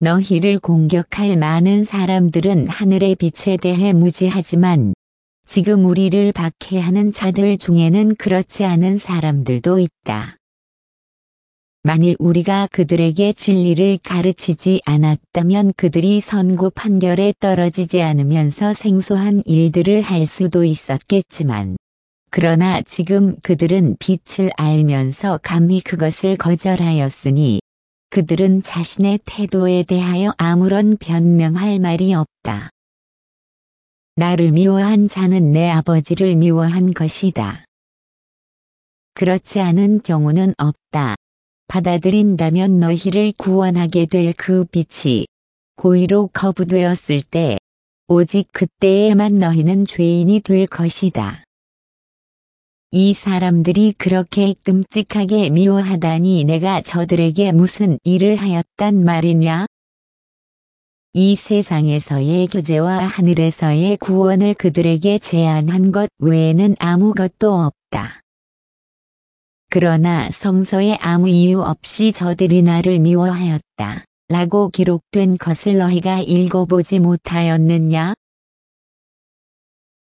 너희를 공격할 많은 사람들은 하늘의 빛에 대해 무지하지만 지금 우리를 박해하는 자들 중에는 그렇지 않은 사람들도 있다. 만일 우리가 그들에게 진리를 가르치지 않았다면 그들이 선고 판결에 떨어지지 않으면서 생소한 일들을 할 수도 있었겠지만, 그러나 지금 그들은 빛을 알면서 감히 그것을 거절하였으니 그들은 자신의 태도에 대하여 아무런 변명할 말이 없다. 나를 미워한 자는 내 아버지를 미워한 것이다. 그렇지 않은 경우는 없다. 받아들인다면 너희를 구원하게 될 그 빛이 고의로 거부되었을 때 오직 그때에만 너희는 죄인이 될 것이다. 이 사람들이 그렇게 끔찍하게 미워하다니 내가 저들에게 무슨 일을 하였단 말이냐? 이 세상에서의 교제와 하늘에서의 구원을 그들에게 제안한 것 외에는 아무것도 없다. 그러나 성서에 아무 이유 없이 저들이 나를 미워하였다 라고 기록된 것을 너희가 읽어보지 못하였느냐?